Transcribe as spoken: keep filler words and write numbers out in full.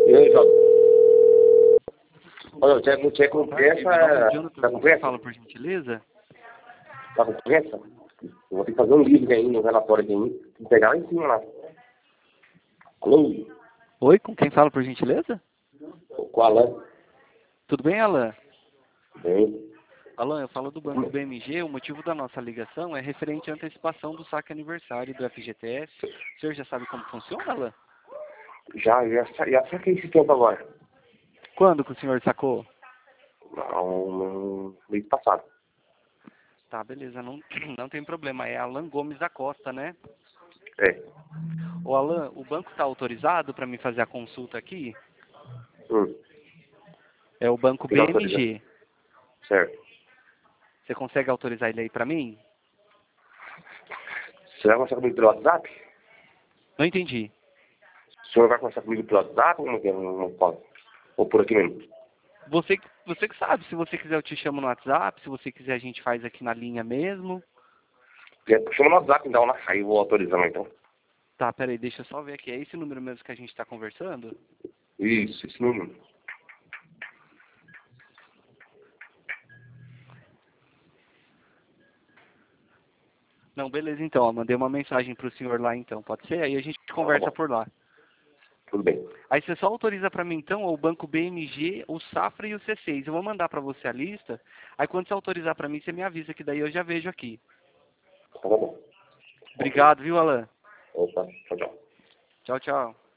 E aí, Jota? Olha, você não tinha com pressa? Tá com pressa? Fala, por gentileza. Tá com pressa? Eu vou ter que fazer um livro aí, um relatório aqui. Tem que pegar lá em cima lá. Alô? Oi, com quem fala, por gentileza? Com o Alan. Tudo bem, Alan? Bem. Alan, eu falo do Banco B M G. O motivo da nossa ligação é referente à antecipação do saque aniversário do F G T S. O senhor já sabe como funciona, Alan? Já, já, já saquei esse tempo agora. Quando que o senhor sacou? Não, no mês passado. Tá, beleza, não, não tem problema. É Alan Gomes da Costa, né? É. Ô, Alan, o banco está autorizado para me fazer a consulta aqui? Hum. É o Banco Tem B M G. autorização. Certo. Você consegue autorizar ele aí para mim? Você vai conversar comigo pelo WhatsApp? Não entendi. O senhor vai conversar comigo pelo WhatsApp ou não, não, não pode? Ou por aqui mesmo? Você, você que sabe, se você quiser eu te chamo no WhatsApp, se você quiser a gente faz aqui na linha mesmo. Chama no WhatsApp então, lá. Aí eu vou autorizando então. Tá, peraí, deixa eu só ver aqui. É esse número mesmo que a gente está conversando? Isso, esse número. Não, beleza então, ó, mandei uma mensagem pro senhor lá então, pode ser? Aí a gente conversa Tá bom. por lá. Tudo bem. Aí você só autoriza para mim então o Banco B M G, o Safra e o C seis. Eu vou mandar para você a lista. Aí quando você autorizar para mim, você me avisa que daí eu já vejo aqui. Tá bom. Obrigado, viu, Alan? Opa, tchau, tchau. Tchau, tchau.